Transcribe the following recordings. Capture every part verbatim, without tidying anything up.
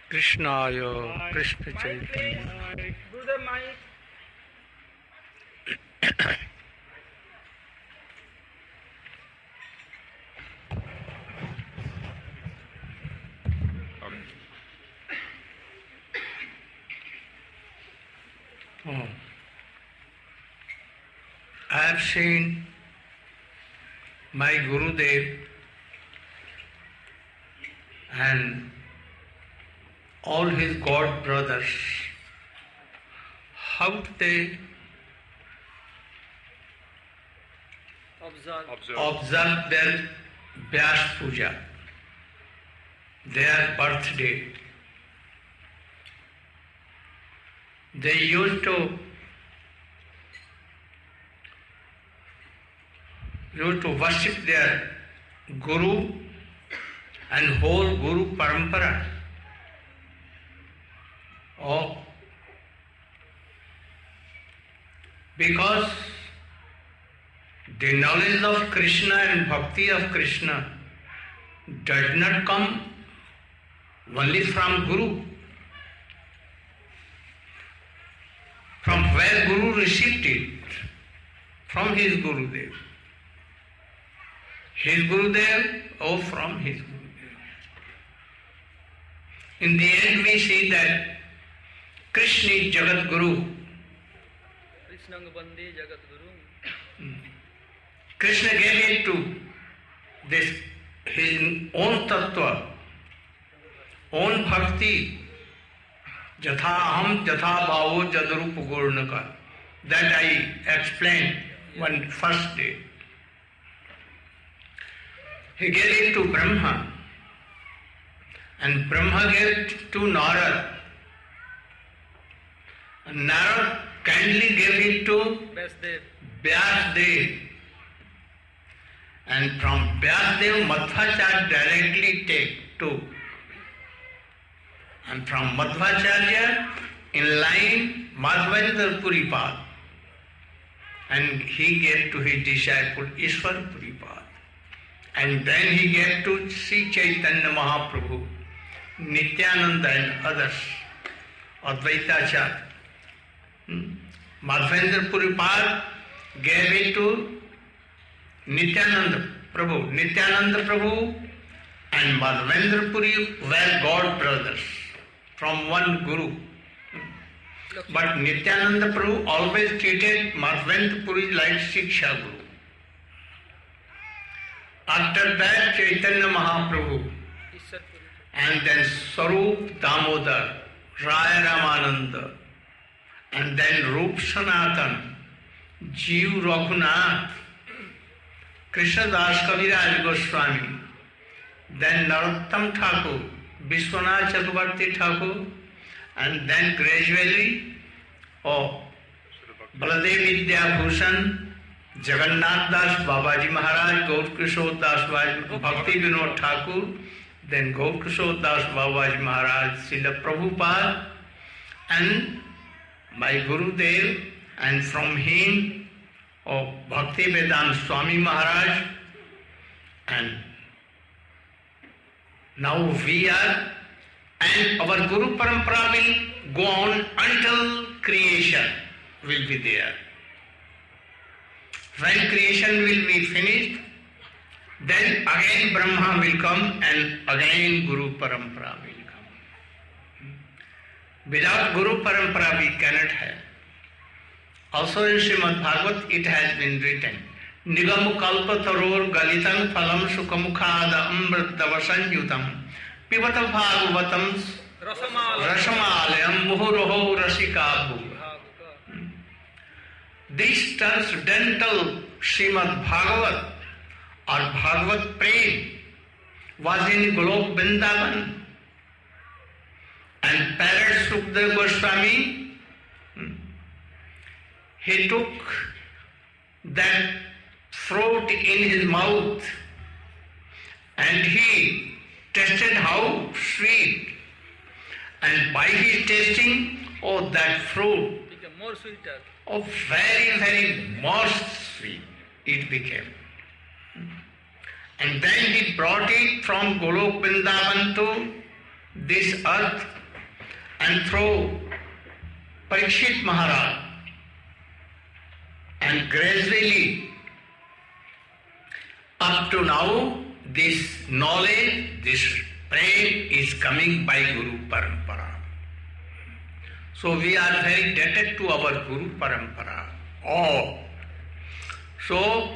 Krishnaya, Krishna Chaitanya. Gurudev, mic. Oh. I have seen my Gurudev and all his God brothers, how they Observe. Observe. observe their Vyas Puja, their birthday. They used to used to worship their Guru and whole Guru Parampara. Oh, because the knowledge of Krishna and bhakti of Krishna does not come only from Guru. From where Guru received it? From his Gurudev. His Gurudev or from his Gurudev. In the end we see that Krishna is Jagat Guru. Krishnang Bande Jagat Guru. Krishna gave it to this his own tattva, own bhakti. Jatha aham jatha bhavo jadrup gurnaka. That I explained one first day. He gave it to Brahma, and Brahma gave it to Narad. And Narad kindly gave it to Vyasdev. Vyasdev. And from Vyasdev, Madhvacharya directly take to. And from Madhvacharya, in line, Madhvendra Puripad. And he gave to his disciple Ishwar Puripad. And then he gave to Sri Chaitanya Mahaprabhu, Nityananda and others, Advaitacharya. Hmm? Madhvendra Puripad gave it to Nityananda Prabhu. Nityananda Prabhu and Madhvendra Puri were God brothers from one Guru. But Nityananda Prabhu always treated Madhvendra Puri like Shiksha Guru. After that, Chaitanya Mahaprabhu, and then Sarup Damodar, Raya Ramananda, and then Rup Sanatan, Jeev Raghunath, Krishna Das Kaviraj Goswami, then Narottam Thakur, Vishwanath Chakravarti Thakur, and then gradually, oh, Baladev Vidya Bhushan, Jagannath Das Babaji Maharaj, Gaur Kishore Das Bhakti Vinod Thakur, then Gaur Kishore Das Babaji Maharaj, Srila Prabhupada, and my Gurudev, and from him, oh, Bhakti Vedanta Swami Maharaj, and now we are, and our Guru Parampara will go on until creation will be there. When creation will be finished, then again Brahma will come and again Guru Parampara will come. Without Guru Parampara we cannot have. Also in Srimad Bhagavat it has been written, Nigam kalpa taror galitam phalam sukamukhada amritava sanyutam pivata bhagavatam rasamalayam muhuroho rasika bhuva. This transcendental Srimad Bhagavat or Bhagavat Prem was in Golok Vrindavan, and Parrot Sukdev Goswami, he took that fruit in his mouth and he tasted how sweet, and by his tasting, oh, that fruit Become more sweeter. Oh, very, very most sweet it became. And then he brought it from Golok Vrindavan to this earth and through Parikshit Maharaj, and gradually up to now this knowledge, this prem is coming by Guru Parampara. So we are very indebted to our Guru Parampara. All. So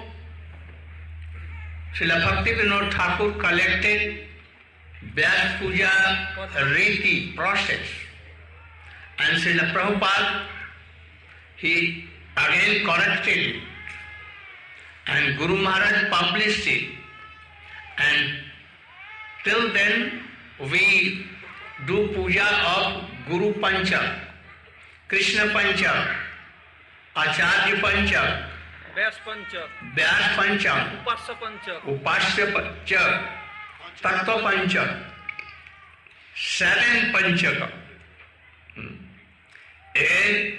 Srila Bhaktivinoda Thakur collected Vyas Puja Riti process, and Srila Prabhupada, he again corrected it, and Guru Maharaj published it, and till then we do puja of Guru Pancha, Krishna Pancha, Acharya Pancha, Vyas Pancha, Vyas Pancha, Upasya Pancha, Upasya Pancha, Tattva Pancha, seven Panchaka. A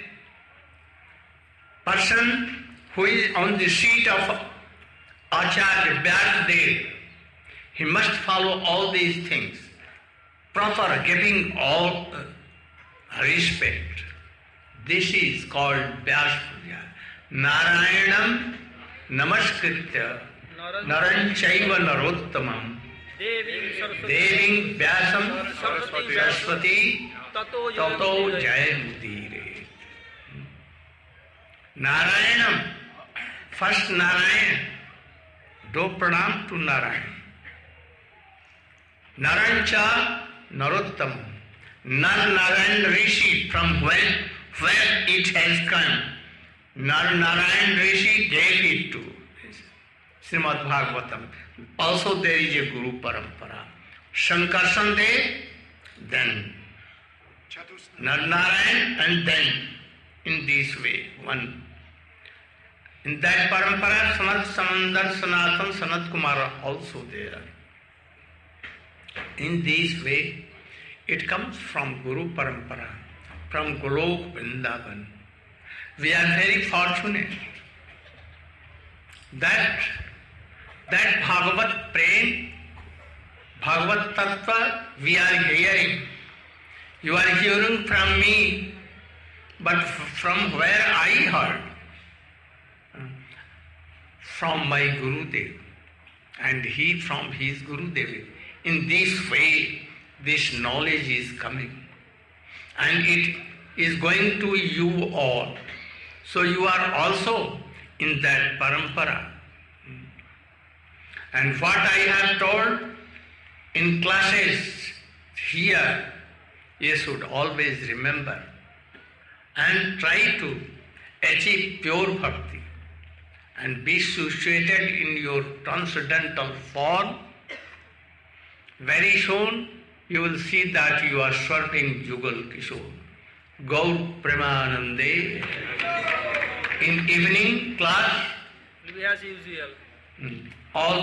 person who is on the seat of Acharya Vyasdev, he must follow all these things, proper giving all uh, respect. This is called Vyas Puja. Narayanam Namaskritya Naran Chaiva Narottamam Deving Vyasam Saraswati Tato Jayamudire. Narayanam, first Narayan, do pranam to Narayan. Narancha Narottam, Nar Narayan Rishi, from where, where it has come. Nar Narayan Rishi gave it to Srimad Bhagavatam. Also there is a Guru Parampara. Shankarsan Dev, then Nar Narayan, and then in this way, one. In that parampara, Sanat Samandar Sanatan Sanat Kumara also there. In this way, it comes from Guru Parampara, from Golok Vrindavan. We are very fortunate that that Bhagavat Prem, Bhagavat Tattva we are hearing. You are hearing from me, but from where I heard? From my Gurudev, and he from his Gurudev. In this way, this knowledge is coming, and it is going to you all. So you are also in that parampara. And what I have told in classes here, you should always remember and try to achieve pure bhakti and be situated in your transcendental form. Very soon you will see that you are serving Jugal Kishore, Gaur Premanande. In evening class, as usual. all